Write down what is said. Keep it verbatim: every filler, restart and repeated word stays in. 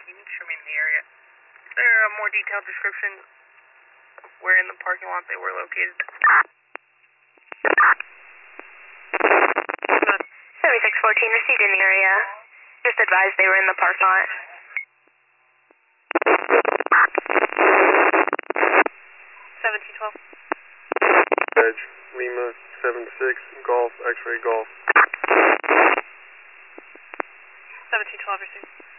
You can show me in the area. Is there a more detailed description of where in the parking lot they were located? seventy-six fourteen received in the area. Just advised they were in the parking lot. seventeen twelve. Edge, Lima, seven six, Golf, X-ray, Golf. seventeen twelve received.